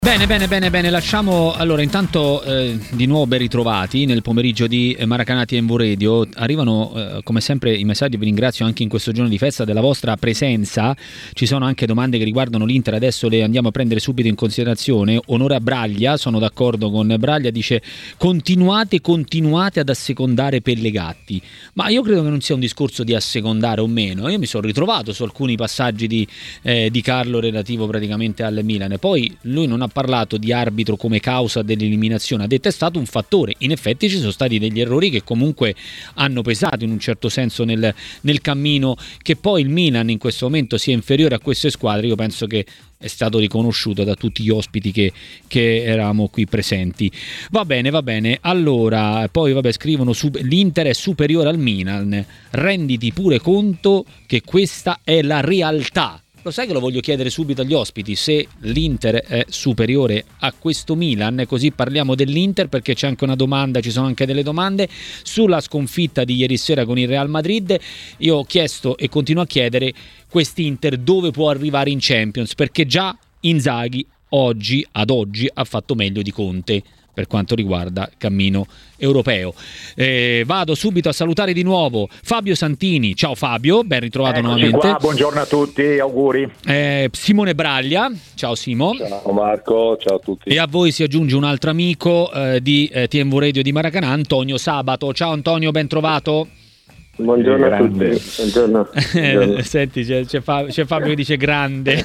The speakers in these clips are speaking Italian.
Bene, lasciamo allora intanto di nuovo ben ritrovati nel pomeriggio di Maracanã TNV Radio. Arrivano come sempre i messaggi, vi ringrazio anche in questo giorno di festa della vostra presenza. Ci sono anche domande che riguardano l'Inter, adesso le andiamo a prendere subito in considerazione. Onore a Braglia, sono d'accordo con Braglia, dice continuate ad assecondare Pellegatti, ma io credo che non sia un discorso di assecondare o meno. Io mi sono ritrovato su alcuni passaggi di Carlo relativo praticamente al Milan, poi lui non ha parlato di arbitro come causa dell'eliminazione, ha detto è stato un fattore. In effetti ci sono stati degli errori che comunque hanno pesato in un certo senso nel cammino. Che poi il Milan in questo momento sia inferiore a queste squadre, io penso che è stato riconosciuto da tutti gli ospiti che eravamo qui presenti. Va bene, allora poi scrivono l'Inter è superiore al Milan, renditi pure conto che questa è la realtà. Lo sai che lo voglio chiedere subito agli ospiti, se l'Inter è superiore a questo Milan, così parliamo dell'Inter, perché c'è anche una domanda, ci sono anche delle domande sulla sconfitta di ieri sera con il Real Madrid. Io ho chiesto e continuo a chiedere quest'Inter dove può arrivare in Champions, perché già Inzaghi ad oggi ha fatto meglio di Conte per quanto riguarda cammino europeo. Vado subito a salutare di nuovo Fabio Santini. Ciao Fabio, ben ritrovato. Eccoci nuovamente qua, buongiorno a tutti, auguri. Simone Braglia, ciao Simo. Ciao Marco, ciao a tutti. E a voi si aggiunge un altro amico di TNV Radio di Maracanã, Antonio Sabato. Ciao Antonio, ben trovato. Buongiorno a tutti. Buongiorno. Senti, c'è Fabio che dice grande.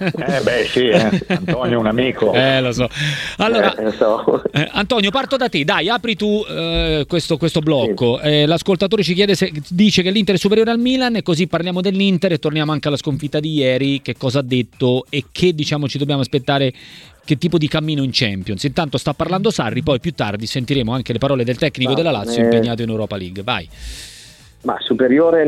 Antonio è un amico. Lo so. Allora, Antonio, parto da te. Dai, apri tu questo blocco. Sì. L'ascoltatore ci dice che l'Inter è superiore al Milan, e così parliamo dell'Inter e torniamo anche alla sconfitta di ieri. Che cosa ha detto e che ci dobbiamo aspettare? Che tipo di cammino in Champions? Intanto sta parlando Sarri, poi più tardi sentiremo anche le parole del tecnico della Lazio impegnato in Europa League. Vai. Ma superiore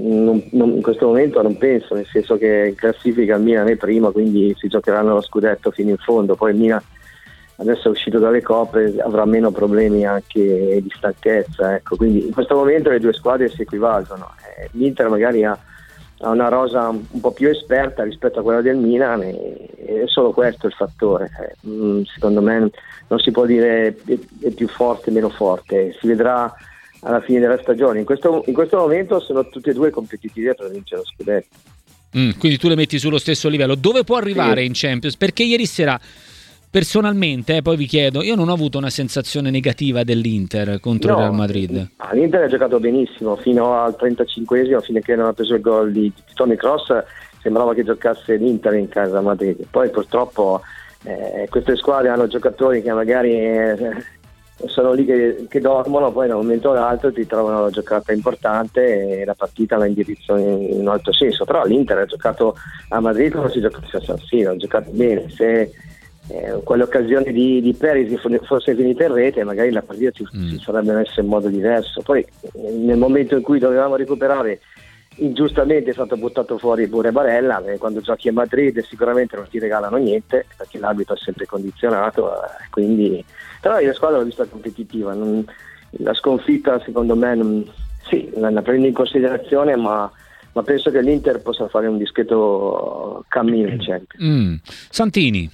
in questo momento non penso, nel senso che in classifica il Milan è primo, quindi si giocheranno lo scudetto fino in fondo. Poi il Milan adesso è uscito dalle coppe, avrà meno problemi anche di stanchezza, ecco. Quindi in questo momento le due squadre si equivalgono. L'Inter magari ha una rosa un po' più esperta rispetto a quella del Milan, e è solo questo il fattore. Secondo me non si può dire è più forte, meno forte, si vedrà alla fine della stagione. In questo momento sono tutte e due competitive per vincere lo scudetto. Quindi tu le metti sullo stesso livello. Dove può arrivare in Champions? Perché ieri sera personalmente, poi vi chiedo, io non ho avuto una sensazione negativa dell'Inter contro il Real Madrid. L'Inter ha giocato benissimo fino al 35esimo, fine che non ha preso il gol di Toni Kroos, sembrava che giocasse l'Inter in casa a Madrid. Poi purtroppo queste squadre hanno giocatori che magari sono lì che dormono, poi da un momento all'altro ti trovano la giocata importante e la partita la indirizzano in un altro senso. Però l'Inter ha giocato a Madrid come si giocasse a San Siro, ha giocato bene. Se quelle occasioni di Perisic fosse finita in rete, magari la partita si sarebbe messa in modo diverso. Poi nel momento in cui dovevamo recuperare, ingiustamente è stato buttato fuori pure Barella. Quando giochi a Madrid sicuramente non ti regalano niente, perché l'arbitro è sempre condizionato, quindi. Però la squadra l'ho vista competitiva, la sconfitta secondo me la prendo in considerazione, ma penso che l'Inter possa fare un discreto cammino in Champions. Santini?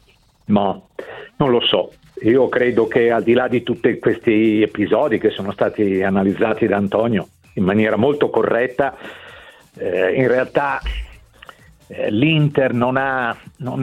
Ma non lo so, io credo che al di là di tutti questi episodi che sono stati analizzati da Antonio in maniera molto corretta, in realtà l'Inter non ha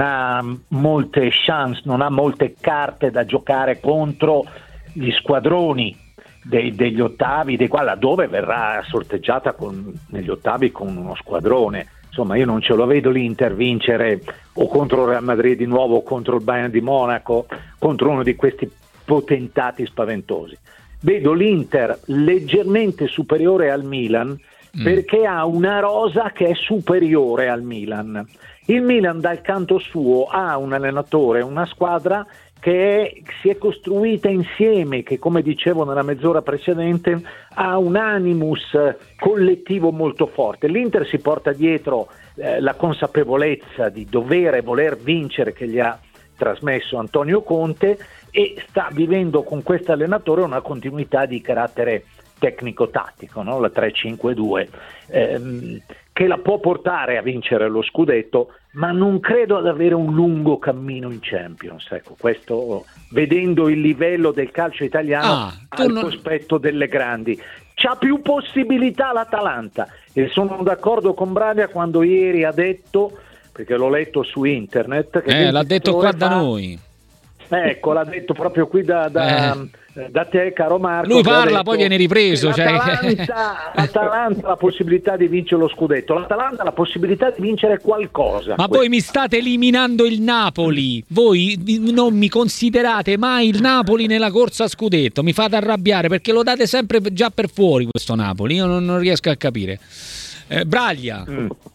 molte chance, non ha molte carte da giocare contro gli squadroni degli ottavi, dei quali laddove verrà sorteggiata negli ottavi con uno squadrone. Insomma, io non ce lo vedo l'Inter vincere o contro il Real Madrid di nuovo o contro il Bayern di Monaco, contro uno di questi potentati spaventosi. Vedo l'Inter leggermente superiore al Milan, perché ha una rosa che è superiore al Milan. Il Milan dal canto suo ha un allenatore, una squadra che si è costruita insieme, che come dicevo nella mezz'ora precedente ha un animus collettivo molto forte. L'Inter si porta dietro la consapevolezza di dovere e voler vincere che gli ha trasmesso Antonio Conte, e sta vivendo con questo allenatore una continuità di carattere tecnico-tattico, la 3-5-2, che la può portare a vincere lo scudetto, ma non credo ad avere un lungo cammino in Champions, ecco, questo vedendo il livello del calcio italiano al cospetto delle grandi. C'ha più possibilità l'Atalanta, e sono d'accordo con Braga quando ieri ha detto, perché l'ho letto su internet, che l'ha detto qua da noi. Ecco, l'ha detto proprio qui da te, caro Marco. Lui parla, poi viene ripreso. L'Atalanta ha la possibilità di vincere lo scudetto, l'Atalanta ha la possibilità di vincere qualcosa. Ma voi mi state eliminando il Napoli, voi non mi considerate mai il Napoli nella corsa a scudetto, mi fate arrabbiare perché lo date sempre già per fuori questo Napoli, io non riesco a capire. Braglia.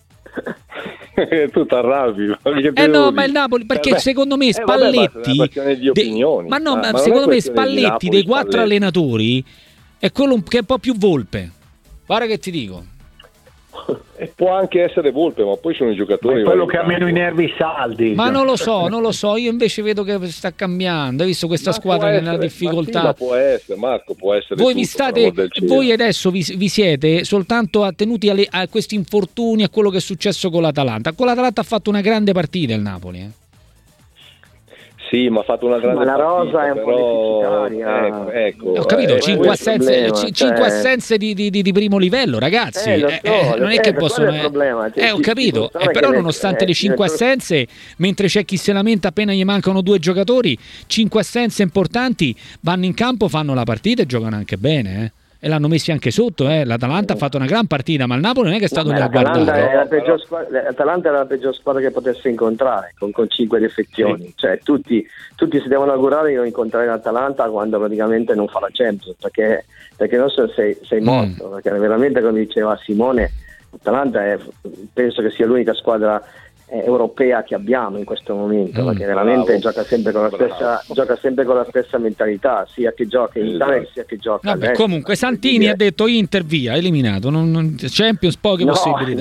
Tu t'arrabbi, ma il Napoli, perché secondo me Spalletti secondo me Spalletti dei 4 allenatori è quello che è un po' più Volpe, guarda che ti dico. E può anche essere Volpe, ma poi sono i giocatori. È quello che ha meno i nervi saldi. Ma non lo so, io invece vedo che sta cambiando. Hai visto questa squadra che è nella difficoltà? Ma può essere, Marco, può essere. Voi adesso vi siete soltanto attenuti a questi infortuni, a quello che è successo con l'Atalanta. Con l'Atalanta ha fatto una grande partita il Napoli, Sì, ma ha fatto una grande partita. Ma la rosa è un po' deficitaria. Ecco. Ho capito, 5 assenze di primo livello, ragazzi. Non è che possono. Ho capito, però nonostante le 5 assenze, mentre c'è chi se lamenta appena gli mancano 2 giocatori, 5 assenze importanti, vanno in campo, fanno la partita e giocano anche bene, e l'hanno messi anche sotto, l'Atalanta ha fatto una gran partita, ma il Napoli non è che è stato lì a guardare. L'Atalanta era la peggior squadra che potesse incontrare, con 5 defezioni, sì. Cioè tutti si devono augurare di non incontrare l'Atalanta quando praticamente non fa la Champions, perché non so sei morto, perché veramente, come diceva Simone, l'Atalanta penso che sia l'unica squadra europea che abbiamo in questo momento, perché veramente gioca sempre con la stessa mentalità, sia che gioca in Italia sia che gioca all'estero. Comunque Santini ha detto Inter via, eliminato, Champions poche possibilità.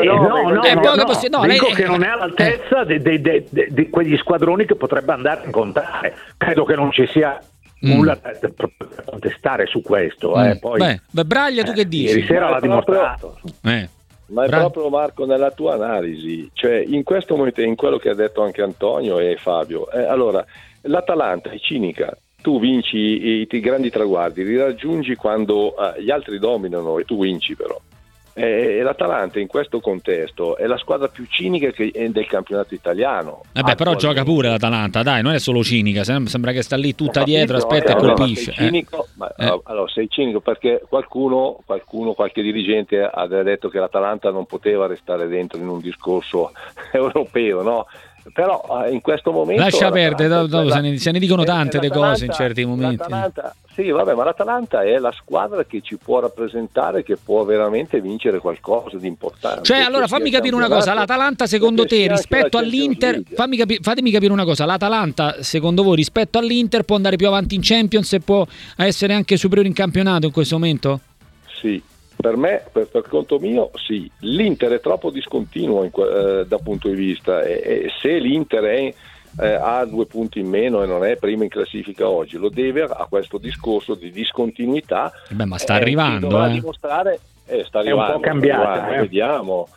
Dico che non è all'altezza di quegli squadroni che potrebbe andare a incontrare. Credo che non ci sia nulla da contestare su questo. Poi, Braglia, tu che dici? Ieri sera l'ha dimostrato. Ma è proprio, Marco, nella tua analisi, cioè in questo momento, in quello che ha detto anche Antonio e Fabio, allora l'Atalanta è cinica, tu vinci i grandi traguardi, li raggiungi quando gli altri dominano e tu vinci però. E l'Atalanta in questo contesto è la squadra più cinica del campionato italiano. Però gioca pure l'Atalanta, dai, non è solo cinica, sembra che sta lì tutta dietro, aspetta e colpisce. Allora sei cinico perché qualche dirigente ha detto che l'Atalanta non poteva restare dentro in un discorso europeo, no? Però in questo momento lascia perdere, dopo se ne dicono tante le cose in certi momenti. Sì, vabbè, ma l'Atalanta è la squadra che ci può rappresentare, che può veramente vincere qualcosa di importante. Cioè, allora fammi capire una cosa, l'Atalanta secondo te rispetto all'Inter, fatemi capire una cosa, l'Atalanta secondo voi rispetto all'Inter può andare più avanti in Champions e può essere anche superiore in campionato in questo momento? Sì. Per me, per conto mio, sì. L'Inter è troppo discontinuo da punto di vista e se l'Inter ha 2 punti in meno e non è prima in classifica oggi, lo deve a questo discorso di discontinuità. Ma sta arrivando, dovrà dimostrare, sta arrivando, è un po' cambiata, vediamo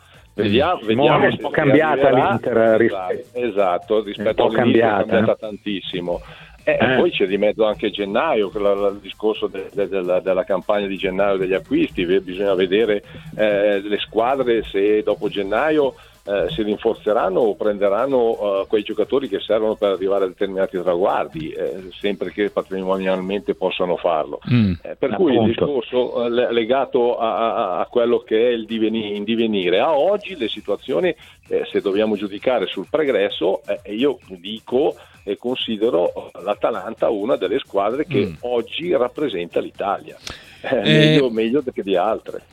è un po' cambiata l'Inter rispetto all'Inter, è cambiata tantissimo. Poi c'è di mezzo anche gennaio, il discorso della campagna di gennaio degli acquisti, bisogna vedere le squadre se dopo gennaio si rinforzeranno o prenderanno quei giocatori che servono per arrivare a determinati traguardi, sempre che patrimonialmente possano farlo. Per cui il discorso legato a quello che è il divenire. A oggi le situazioni, se dobbiamo giudicare sul pregresso, io dico e considero l'Atalanta una delle squadre che oggi rappresenta l'Italia. Meglio che di altre.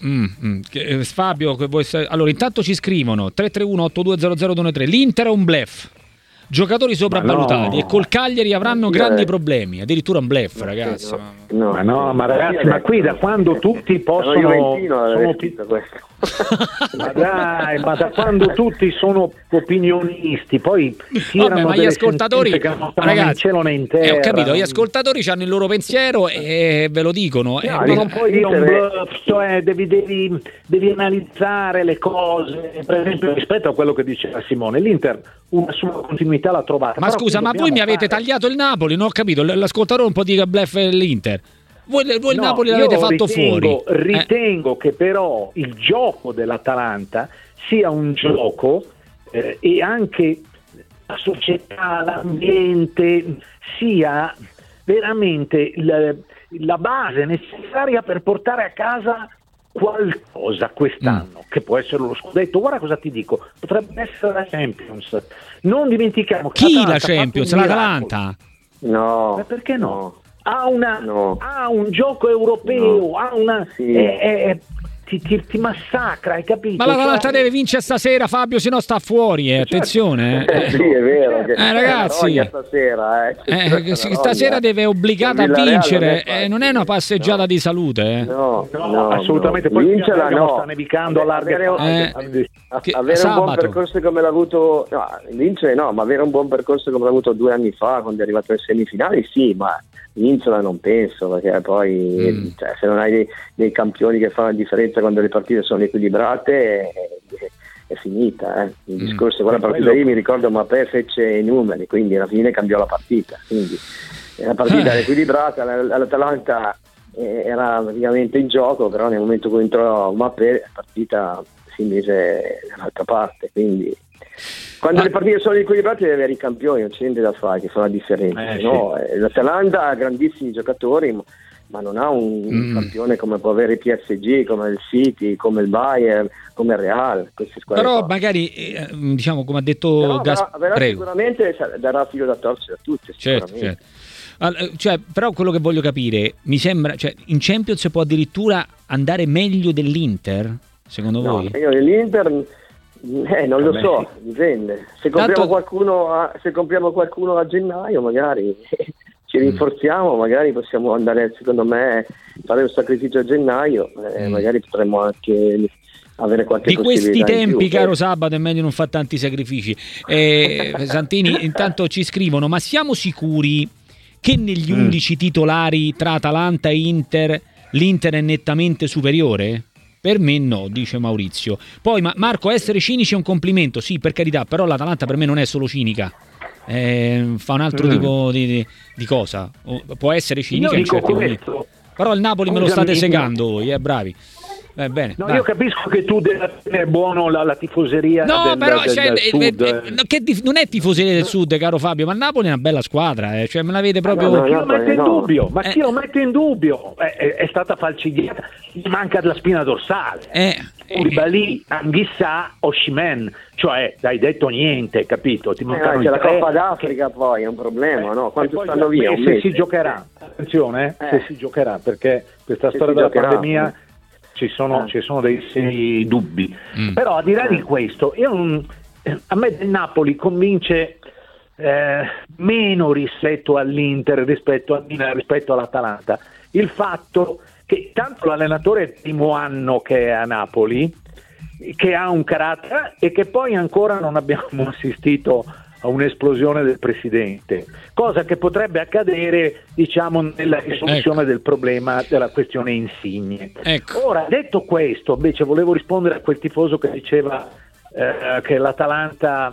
Fabio, allora intanto ci scrivono 331-8200-213, l'Inter è un bluff, giocatori sopravvalutati e col Cagliari avranno grandi problemi, addirittura un bluff, ragazzi. Ma ragazzi, ma qui da quando tutti possono Ma dai, ma da quando tutti sono opinionisti, poi vabbè, ma gli ascoltatori, ragazzi, cielo né in terra. Ho capito, gli ascoltatori hanno il loro pensiero e ve lo dicono. No, non puoi dire un bluff, cioè devi analizzare le cose. Per esempio, rispetto a quello che diceva Simone, l'Inter una sua continuità l'ha trovata. Ma scusa, ma voi mi avete tagliato il Napoli, non ho capito, l'ascoltatore un po' di bluff l'Inter. Voi il Napoli l'avete fatto fuori. Ritengo che però il gioco dell'Atalanta sia un gioco e anche la società, l'ambiente sia veramente la base necessaria per portare a casa qualcosa quest'anno, che può essere lo scudetto. Guarda cosa ti dico, potrebbe essere la Champions. Non dimentichiamo che chi la Champions? L'Atalanta? No. Ma perché no? Ha un gioco europeo, ha una ti massacra, hai capito? Ma l'Atalanta deve vincere stasera, Fabio, se no sta fuori, attenzione. Sì, è vero che ragazzi, stasera, stasera deve obbligata a vincere, non è una passeggiata di salute. No, assolutamente. Poi vincerla sta nevicando a larghe avere un buon percorso come l'ha avuto, vincere no, ma avere un buon percorso come l'ha avuto 2 anni fa quando è arrivato ai semifinali, sì, ma vincerla non penso, perché poi se non hai dei campioni che fanno la differenza quando le partite sono equilibrate è finita. Il discorso, quella partita lì mi ricordo Mbappé fece i numeri, quindi alla fine cambiò la partita, quindi la partita era equilibrata, l'Atalanta era praticamente in gioco, però nel momento in cui entrò Mbappé la partita si mise dall'altra parte, quindi quando le partite sono equilibrate deve avere i campioni, non c'è niente da fare, che fa la differenza. L'Atalanta ha grandissimi giocatori, ma non ha un campione come può avere il PSG, come il City, come il Bayern, come il Real. Però magari, diciamo, come ha detto sicuramente darà filo da torcere a tutti. Certo. Però quello che voglio capire, mi sembra, in Champions può addirittura andare meglio dell'Inter, secondo voi? Meglio dell'Inter... non lo so, dipende. Se compriamo qualcuno a gennaio, magari ci rinforziamo, magari possiamo andare, secondo me, fare un sacrificio a gennaio, magari potremmo anche avere qualche possibilità. Di questi tempi, caro Sabato, è meglio non fare tanti sacrifici. Santini, intanto ci scrivono: ma siamo sicuri che negli 11 titolari tra Atalanta e Inter l'Inter è nettamente superiore? Per me no, dice Maurizio. Poi Marco, essere cinici è un complimento, sì, per carità, però l'Atalanta per me non è solo cinica, fa un altro tipo di cosa. Può essere cinica in certi momenti, però il Napoli me lo state segando voi, bravi. Bene, no, io capisco che tu devi tenere buono la tifoseria del Sud. Non è tifoseria del Sud, caro Fabio, ma il Napoli è una bella squadra, me la vede proprio. Ma chi lo mette in dubbio? Ma chi lo mette in dubbio? È stata falcidiata, gli manca la spina dorsale. Koulibaly, Anghissà, Osimhen, cioè hai detto niente, capito? Ti mancano c'è la Coppa d'Africa, poi è un problema, no? Quanto stanno via? Se si giocherà, attenzione, se si giocherà, perché questa storia della pandemia ci sono dei seri dubbi. Però al di là di questo, a me del Napoli convince meno rispetto all'Inter, rispetto all'Atalanta, il fatto che tanto l'allenatore è il primo anno che è a Napoli, che ha un carattere, e che poi ancora non abbiamo assistito a un'esplosione del presidente, cosa che potrebbe accadere, diciamo, nella risoluzione del problema della questione Insigne. Ora, detto questo, invece volevo rispondere a quel tifoso che diceva che l'Atalanta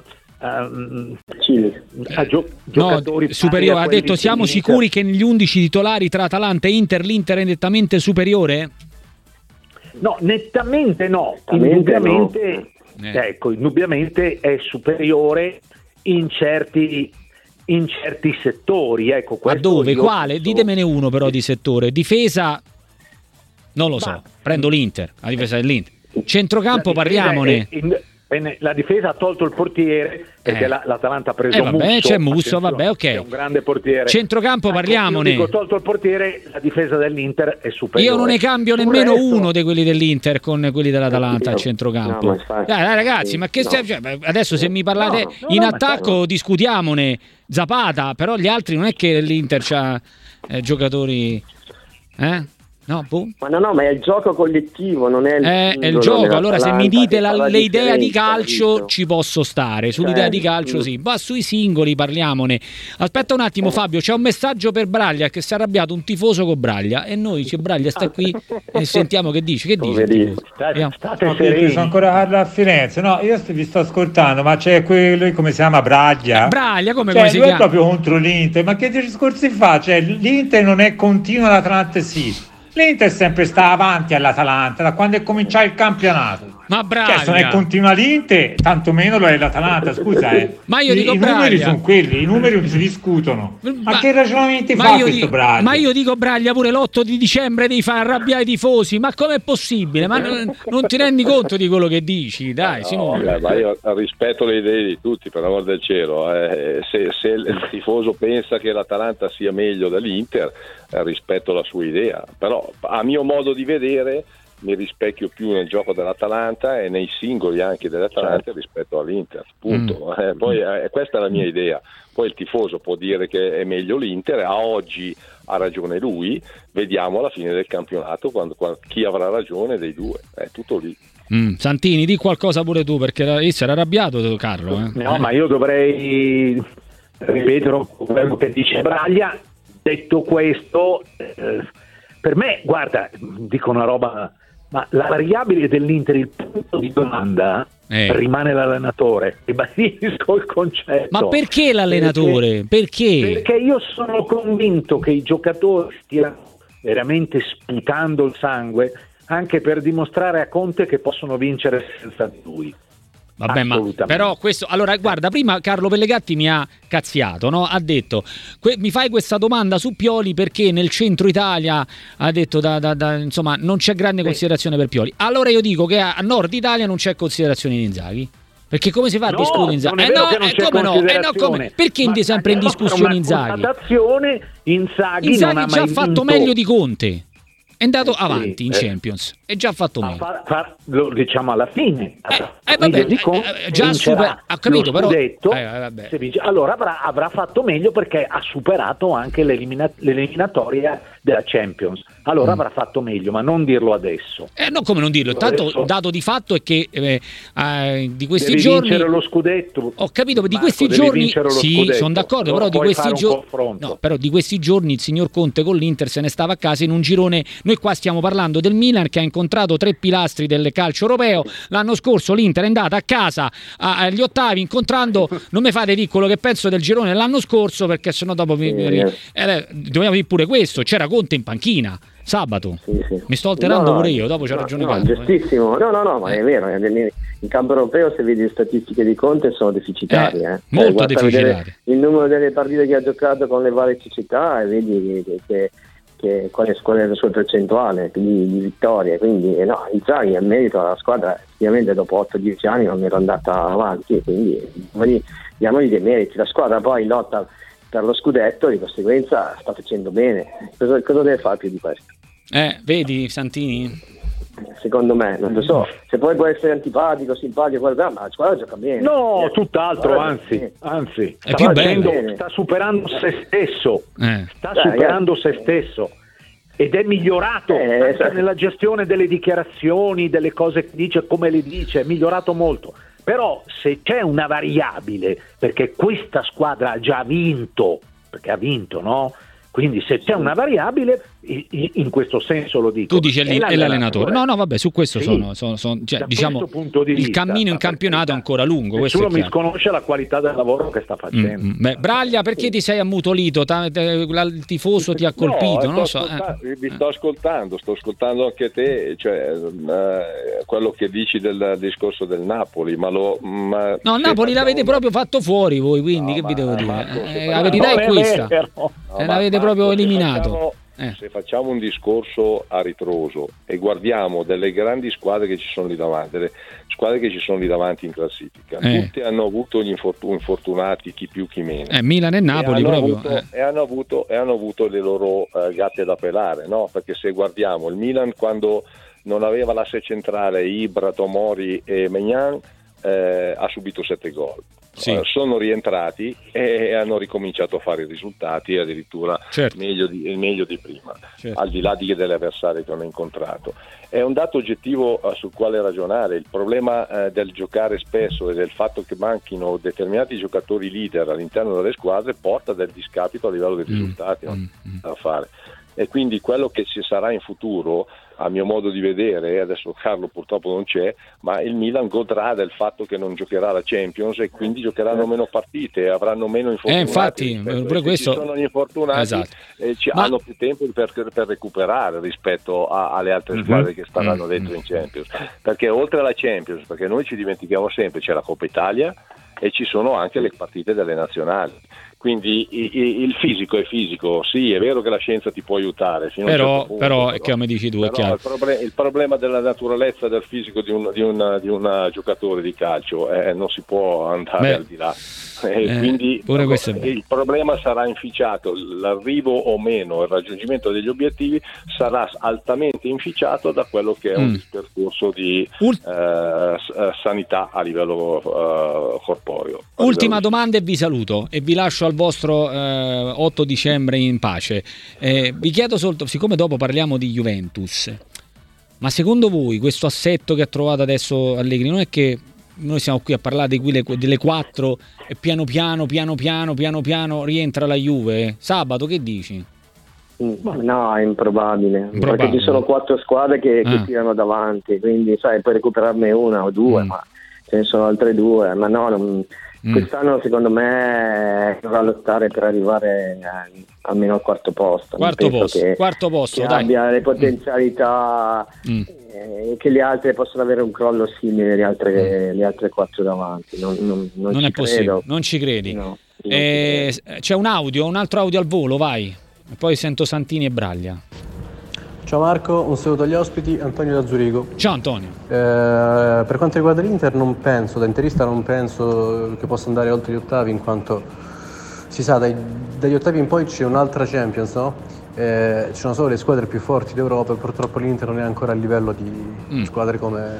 giocatori superiore. Ha detto: siamo sicuri che negli 11 titolari tra Atalanta e Inter l'Inter è nettamente superiore? No, nettamente no, indubbiamente no. Indubbiamente è superiore in certi settori. Ma dove? Quale? Ditemene uno però di settore. Difesa non lo so, prendo l'Inter, la difesa dell'Inter. Centrocampo parliamone. La difesa ha tolto il portiere, perché l'Atalanta ha preso c'è Musso, ok. È un grande portiere. Centrocampo parliamone. Io dico, tolto il portiere, la difesa dell'Inter è superiore. Io non ne cambio nemmeno uno di quelli dell'Inter con quelli dell'Atalanta al centrocampo. Dai ragazzi, ma che adesso se mi parlate in attacco discutiamone. Zapata, però gli altri non è che l'Inter c'ha giocatori No, ma è il gioco collettivo, non è è il gioco. Allora se mi dite l'idea di calcio ci posso stare, sull'idea di calcio sì, ma sui singoli parliamone. Aspetta un attimo Fabio, c'è un messaggio per Braglia, che si è arrabbiato un tifoso con Braglia e noi Braglia sta qui e sentiamo che dice. Che dice? State sereni. Sono ancora a Firenze. No, io vi sto ascoltando, ma c'è quello, come si chiama, Braglia? Braglia, come si chiama? Lui è proprio contro l'Inter, ma che discorsi fa? Cioè, l'Inter non è continua, l'Atalanta sì. L'Inter sempre sta avanti all'Atalanta da quando è cominciato il campionato. Ma Braglia, se non è continua l'Inter, tanto meno lo è l'Atalanta, scusa. Ma io dico i numeri sono quelli, i numeri non si discutono. Ma che ragionamenti fa questo Braglia? Ma io dico Braglia, pure l'8 di dicembre devi far arrabbiare i tifosi, ma com'è possibile? Ma non ti rendi conto di quello che dici? Dai, Simone. Ma io rispetto le idee di tutti, per l'amor del cielo. Se il tifoso pensa che l'Atalanta sia meglio dell'Inter, rispetto la sua idea, però a mio modo di vedere mi rispecchio più nel gioco dell'Atalanta e nei singoli anche dell'Atalanta rispetto all'Inter, punto. Poi questa è la mia idea, poi il tifoso può dire che è meglio l'Inter, a oggi ha ragione lui, vediamo alla fine del campionato quando chi avrà ragione dei due, è tutto lì. Santini, di qualcosa pure tu, perché io sarà arrabbiato Carlo. No, ma io dovrei ripetere quello che dice Braglia. Detto questo, per me, guarda, dico una roba, ma la variabile dell'Inter, il punto di domanda rimane l'allenatore. Ribadisco il concetto. Ma perché l'allenatore? Perché? Perché io sono convinto che i giocatori stiano veramente sputando il sangue anche per dimostrare a Conte che possono vincere senza di lui. Vabbè, ma però questo, allora guarda, prima Carlo Pellegatti mi ha cazziato, no? Ha detto mi fai questa domanda su Pioli perché nel centro Italia ha detto insomma non c'è grande considerazione per Pioli. Allora io dico che a nord Italia non c'è considerazione di Inzaghi. Perché come si fa a discutere Inzaghi? Come? Perché sempre in discussione Inzaghi? Inzaghi non ha già mai fatto vinto. meglio di Conte. È andato avanti in Champions, è già fatto meglio. Lo diciamo alla fine. Già ha capito, però allora avrà fatto meglio perché ha superato anche l'eliminatoria della Champions. Allora avrà fatto meglio, ma non dirlo adesso. No, come non dirlo? Tanto dato di fatto è che di questi devi giorni vincere lo scudetto. Ho capito, di questi giorni sì, sono d'accordo, però di questi giorni però di questi giorni il signor Conte con l'Inter se ne stava a casa in un girone. Noi qua stiamo parlando del Milan che ha incontrato 3 pilastri del calcio europeo. L'anno scorso l'Inter è andata a casa agli ottavi incontrando, non mi fate dire quello che penso del girone dell'anno scorso, perché sennò dopo dobbiamo dire pure questo. C'era Conte in panchina sabato. Sì. Mi sto alterando pure io, dopo c'ha ragione Carlo. Giustissimo. No, ma è vero, in campo europeo se vedi le statistiche di Conte sono deficitarie. Molto deficitarie. Il numero delle partite che ha giocato con le varie società e vedi che qual è la sua percentuale di vittorie, quindi Inzaghi ha merito alla squadra. Effettivamente dopo 8-10 anni non era andata avanti, quindi diamogli dei meriti. La squadra poi lotta per lo scudetto, di conseguenza sta facendo bene. Cosa deve fare più di questo? Vedi Santini? Secondo me, non lo so, se poi può essere antipatico, simpatico, ma la squadra gioca bene. No, tutt'altro, anzi è più bello. Sta superando se stesso. Sta superando se stesso. Ed è migliorato anche nella gestione delle dichiarazioni, delle cose che dice, come le dice, è migliorato molto. Però se c'è una variabile, perché questa squadra ha già vinto, perché ha vinto, no? Quindi se c'è una variabile, in questo senso lo dico. Tu dici è l'allenatore. No, vabbè, su questo sono diciamo punto di il vista, cammino in campionato è ancora lungo. Nessuno mi sconosce la qualità del lavoro che sta facendo. Braglia, perché ti sei ammutolito? Il tifoso ti ha colpito? Non lo so. Vi sto ascoltando anche te, cioè quello che dici del discorso del Napoli, Napoli l'avete proprio fatto fuori voi, quindi che vi devo dire? La verità è questa. L'avete proprio eliminato. Se facciamo un discorso a ritroso e guardiamo delle grandi squadre che ci sono lì davanti, delle squadre che ci sono lì davanti in classifica, tutte hanno avuto gli infortunati, chi più chi meno. Milan e Napoli hanno avuto le loro gatte da pelare, no? Perché se guardiamo il Milan quando non aveva l'asse centrale Ibra, Tomori e Maignan, ha subito 7 gol. Sì. Sono rientrati e hanno ricominciato a fare i risultati, addirittura meglio di prima, al di là delle avversarie che hanno incontrato. È un dato oggettivo sul quale ragionare. Il problema del giocare spesso e del fatto che manchino determinati giocatori leader all'interno delle squadre porta del discapito a livello dei risultati da fare. E quindi quello che ci sarà in futuro, a mio modo di vedere, adesso Carlo purtroppo non c'è, ma il Milan godrà del fatto che non giocherà la Champions e quindi giocheranno meno partite, avranno meno infortunati. Infatti, pure questo... ci sono gli infortunati, esatto. Hanno più tempo per recuperare rispetto alle altre squadre che staranno dentro in Champions. Perché oltre alla Champions, perché noi ci dimentichiamo sempre, c'è la Coppa Italia e ci sono anche le partite delle nazionali. Quindi il fisico è fisico, sì, è vero che la scienza ti può aiutare, però è che come dici tu, è chiaro. Il problema della naturalezza del fisico di un giocatore di calcio non si può andare al di là. Quindi il problema sarà inficiato, l'arrivo o meno, il raggiungimento degli obiettivi sarà altamente inficiato da quello che è un percorso di sanità a livello corporeo. Ultima domanda e vi saluto e vi lascio al vostro 8 dicembre in pace. Vi chiedo soltanto, siccome dopo parliamo di Juventus, ma secondo voi questo assetto che ha trovato adesso Allegri, non è che noi siamo qui a parlare delle 4 e piano piano rientra la Juve? Sabato, che dici? No, è improbabile. Perché ci sono 4 squadre che tirano davanti, quindi sai, puoi recuperarne una o due, ma ce ne sono altre 2, ma no, quest'anno secondo me dovrà lottare per arrivare almeno al quarto posto. Quarto posto, che dai. Abbia le potenzialità che le altre possono avere un crollo simile alle altre 4 davanti. Non è possibile, non ci credi. No, c'è un altro audio al volo, vai. E poi sento Santini e Braglia. Ciao Marco, un saluto agli ospiti, Antonio da Zurigo. Ciao Antonio. Per quanto riguarda l'Inter da interista non penso che possa andare oltre gli ottavi, in quanto si sa dagli ottavi in poi c'è un'altra Champions, no? Ci sono solo le squadre più forti d'Europa e purtroppo l'Inter non è ancora a livello di squadre come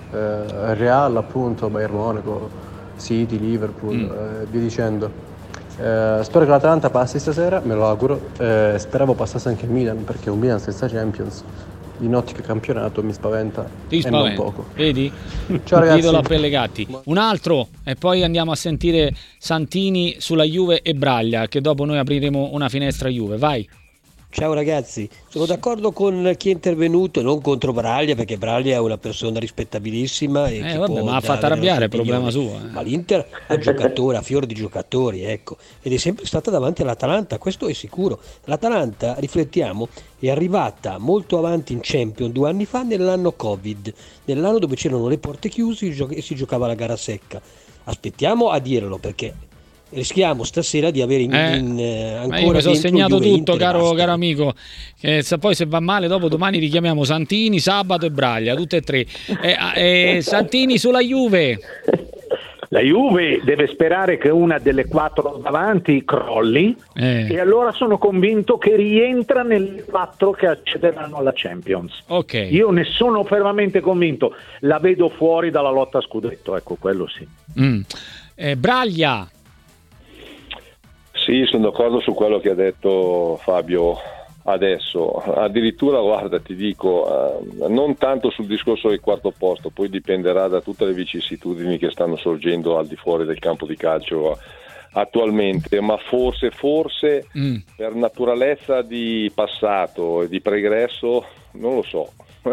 Real, appunto, Bayern Monaco, City, Liverpool, via dicendo. Spero che l'Atalanta passi stasera, me lo auguro. Speravo passasse anche il Milan, perché un Milan senza Champions in ottica campionato mi spaventa. Non poco. Vedi? Ciao ragazzi. Titolo a pelle gatti. Un altro e poi andiamo a sentire Santini sulla Juve e Braglia, che dopo noi apriremo una finestra Juve. Vai. Ciao ragazzi, sono d'accordo con chi è intervenuto, non contro Braglia, perché Braglia è una persona rispettabilissima e ma ha fatto arrabbiare, è problema suo. Ma l'Inter ha giocatori, ha fior di giocatori, ecco, ed è sempre stata davanti all'Atalanta, questo è sicuro. L'Atalanta, riflettiamo, è arrivata molto avanti in Champions 2 anni fa nell'anno Covid, nell'anno dove c'erano le porte chiuse e si giocava la gara secca. Aspettiamo a dirlo, perché rischiamo stasera di avere ancora io mi sono segnato Juve, tutto, caro amico, poi se va male dopo domani richiamiamo Santini, Sabato e Braglia, tutte e tre. Santini sulla Juve. La Juve deve sperare che una delle 4 davanti crolli e allora sono convinto che rientra nelle 4 che accederanno alla Champions. Okay. Io ne sono fermamente convinto, la vedo fuori dalla lotta a scudetto, ecco, quello sì. Braglia. Sì, sono d'accordo su quello che ha detto Fabio adesso. Addirittura, guarda, ti dico, non tanto sul discorso del quarto posto, poi dipenderà da tutte le vicissitudini che stanno sorgendo al di fuori del campo di calcio attualmente, ma forse per naturalezza di passato e di pregresso, non lo so.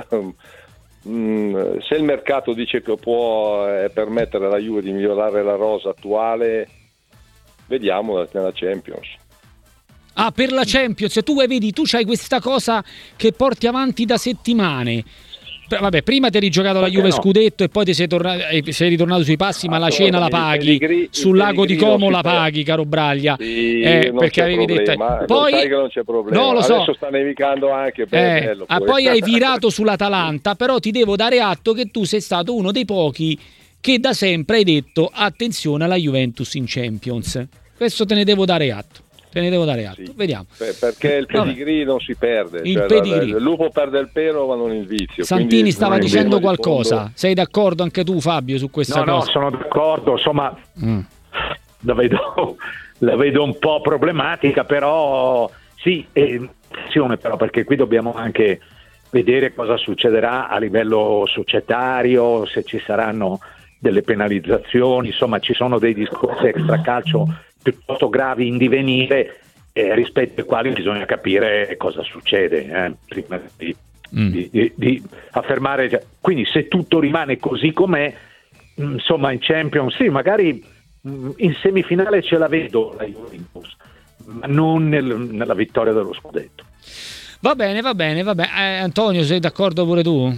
Se il mercato dice che può permettere alla Juve di migliorare la rosa attuale, vediamo nella Champions. Per la Champions tu vedi, tu c'hai questa cosa che porti avanti da settimane. Vabbè, prima ti eri giocato la Juve scudetto e poi sei ritornato sui passi, ma la cena la paghi, sul lago di Como la paghi, caro Braglia. Sì, perché avevi detto poi sai che non c'è problema. No, lo so. Adesso sta nevicando anche, bello, poi hai virato sull'Atalanta, però ti devo dare atto che tu sei stato uno dei pochi che da sempre hai detto attenzione alla Juventus in Champions. Questo te ne devo dare atto. te ne devo dare atto. Sì. Vediamo. Perché il pedigree non si perde. Il lupo perde il pelo ma non il vizio. Santini stava dicendo qualcosa. Sei d'accordo anche tu, Fabio, su questa cosa? No, sono d'accordo, insomma la vedo un po' problematica, però sì, attenzione però, perché qui dobbiamo anche vedere cosa succederà a livello societario, se ci saranno delle penalizzazioni, insomma ci sono dei discorsi extracalcio piuttosto gravi in divenire, rispetto ai quali bisogna capire cosa succede prima di affermare. Quindi se tutto rimane così com'è, insomma in Champions sì, magari in semifinale ce la vedo la Juventus, ma non nella vittoria dello scudetto. Va bene. Antonio, sei d'accordo pure tu?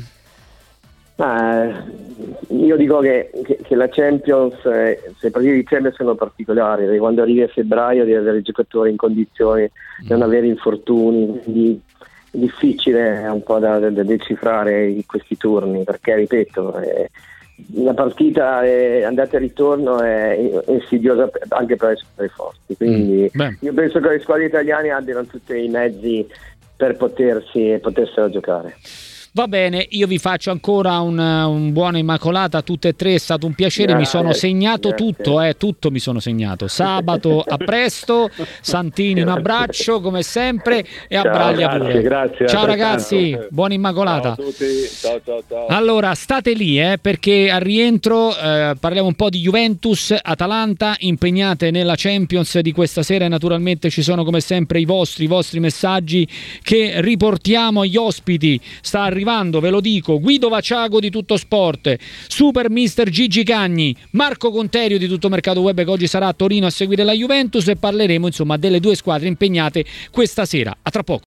Io dico che la Champions, se i partiti di Champions sono particolari, perché quando arrivi a febbraio devi avere i giocatori in condizioni di non avere infortuni, quindi è difficile un po' da decifrare questi turni, perché ripeto, la partita andata e ritorno è insidiosa anche per le squadre forti, quindi io penso che le squadre italiane abbiano tutti i mezzi per potersela giocare. Va bene, io vi faccio ancora un buona Immacolata a tutte e tre, è stato un piacere, mi sono segnato tutto mi sono segnato. Sabato a presto, Santini un abbraccio come sempre e a Braglia pure. Grazie, ciao ragazzi, buona Immacolata. Ciao a tutti, ciao. Allora state lì perché al rientro parliamo un po' di Juventus-Atalanta impegnate nella Champions di questa sera e naturalmente ci sono come sempre i vostri messaggi che riportiamo agli ospiti. Sta arrivando, ve lo dico, Guido Vaciago di Tutto Sport, Super Mister Gigi Cagni, Marco Conterio di Tutto Mercato Web che oggi sarà a Torino a seguire la Juventus e parleremo insomma delle due squadre impegnate questa sera. A tra poco.